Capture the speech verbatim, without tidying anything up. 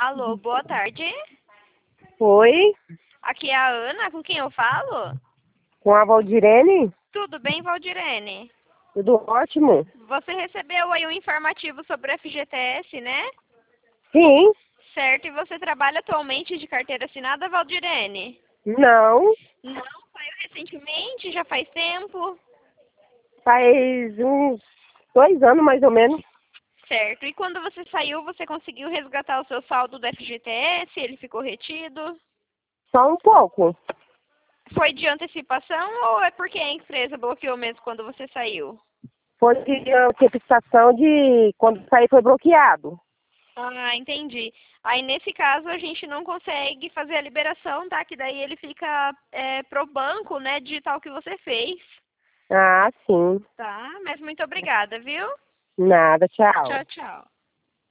Alô, boa tarde. Oi, Aqui é a Ana, com quem eu falo? com a Valdirene? Tudo bem, Valdirene? Tudo ótimo? Você recebeu aí um informativo sobre o F G T S, né? Sim, Certo, e você trabalha atualmente de carteira assinada, Valdirene? não, Não, saiu recentemente, já faz tempo. faz uns dois anos mais ou menos. Certo, e quando você saiu, você conseguiu resgatar o seu saldo do F G T S? Ele ficou retido? Só um pouco. Foi de antecipação ou é porque a empresa bloqueou mesmo quando você saiu? Foi de antecipação de quando sair foi bloqueado. Ah, entendi. Aí, nesse caso, a gente não consegue fazer a liberação, tá? Que daí ele fica é, pro banco, né, digital que você fez. Ah, sim. Tá? Mas muito obrigada, viu? Nada, tchau. Tchau, tchau.